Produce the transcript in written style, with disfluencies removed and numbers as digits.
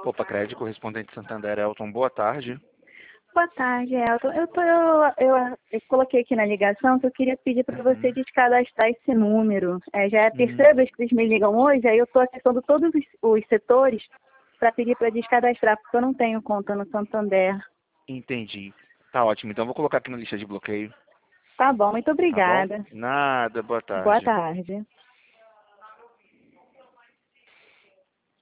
Opa, Crédito, correspondente Santander, Elton, boa tarde. Boa tarde, Elton. Eu coloquei aqui na ligação que eu queria pedir para você descadastrar esse número. Já é a terceira vez que eles me ligam hoje, aí eu estou acessando todos os setores para pedir para descadastrar, porque eu não tenho conta no Santander. Entendi. Tá ótimo, então vou colocar aqui na lista de bloqueio. Tá bom, muito Tá bom? obrigada. Nada, boa Boa tarde. tarde.